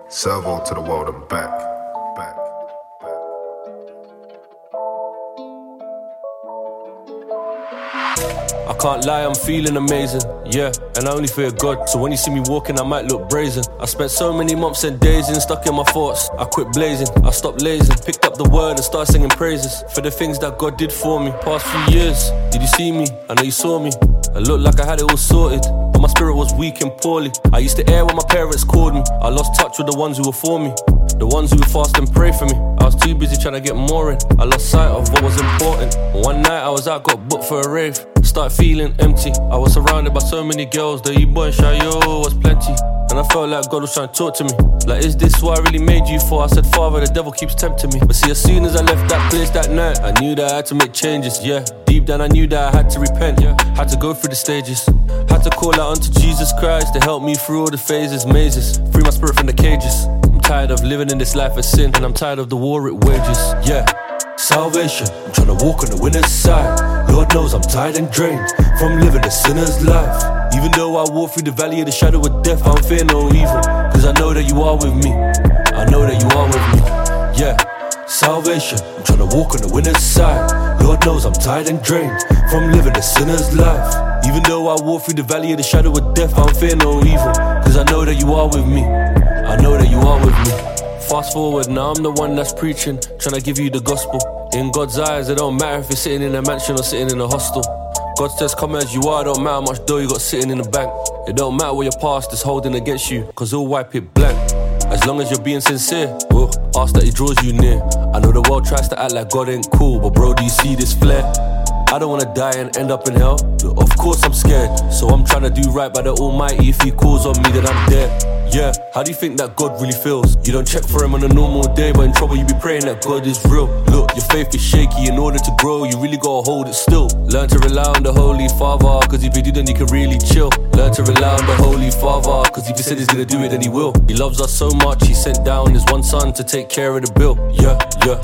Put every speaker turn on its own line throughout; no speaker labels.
Servo to the world and back.
I can't lie, I'm feeling amazing, yeah, and I only fear God. So when you see me walking, I might look brazen. I spent so many months and days in, stuck in my thoughts. I quit blazing, I stopped lazing, picked up the word and started singing praises for the things that God did for me. Past few years, did you see me? I know you saw me. I looked like I had it all sorted, but my spirit was weak and poorly. I used to air when my parents called me. I lost touch with the ones who were for me, the ones who would fast and pray for me. I was too busy trying to get more in. I lost sight of what was important. One night I was out, got booked for a rave. Started feeling empty. I was surrounded by so many girls. The E-boy and Shayo was plenty. And I felt like God was trying to talk to me. Like, is this what I really made you for? I said, Father, the devil keeps tempting me. But see, as soon as I left that place that night, I knew that I had to make changes, yeah. Deep down I knew that I had to repent, yeah. Had to go through the stages. Had to call out unto Jesus Christ to help me through all the phases, mazes. Free my spirit from the cages. I'm tired of living in this life of sin, and I'm tired of the war it wages, yeah. Salvation, I'm trying to walk on the winner's side. Lord knows I'm tired and drained from living a sinner's life. Even though I walk through the valley of the shadow of death, I don't fear no evil, cause I know that you are with me. I know that you are with me, yeah. Salvation, I'm trying to walk on the winner's side. Lord knows I'm tired and drained from living a sinner's life. Even though I walk through the valley of the shadow of death, I don't fear no evil, cause I know that you are with me. I know that you are with me. Fast forward, now I'm the one that's preaching, trying to give you the gospel. In God's eyes, it don't matter if you're sitting in a mansion or sitting in a hostel. God says come as you are, don't matter how much dough you got sitting in the bank. It don't matter what your past is holding against you, cause he'll wipe it blank. As long as you're being sincere, well, ask that he draws you near. I know the world tries to act like God ain't cool, but bro, do you see this flare? I don't wanna die and end up in hell. Of course I'm scared, so I'm trying to do right by the Almighty. If he calls on me, then I'm there. Yeah, how do you think that God really feels? You don't check for him on a normal day, but in trouble you be praying that God is real. Look, your faith is shaky, in order to grow you really gotta hold it still. Learn to rely on the Holy Father, cause if you do then you can really chill. Learn to rely on the Holy Father, cause if he said he's gonna do it then he will. He loves us so much, he sent down his one son to take care of the bill. Yeah.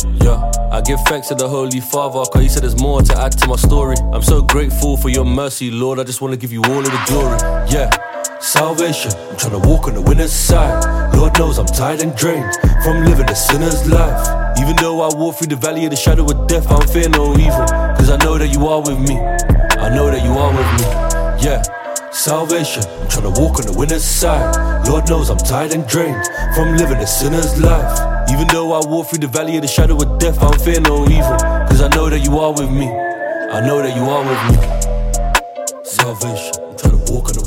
I give thanks to the Holy Father, cause he said there's more to add to my story. I'm so grateful for your mercy, Lord, I just wanna give you all of the glory. Yeah. Salvation, I'm trying to walk on the winner's side. Lord knows I'm tired and drained from living a sinner's life. Even though I walk through the valley of the shadow of death, I don't fear no evil, cause I know that you are with me. I know that you are with me, yeah. Salvation, I'm trying to walk on the winner's side. Lord knows I'm tired and drained from living a sinner's life. Even though I walk through the valley of the shadow of death, I don't fear no evil, cause I know that you are with me. I know that you are with me. Salvation, I'm trying to walk on the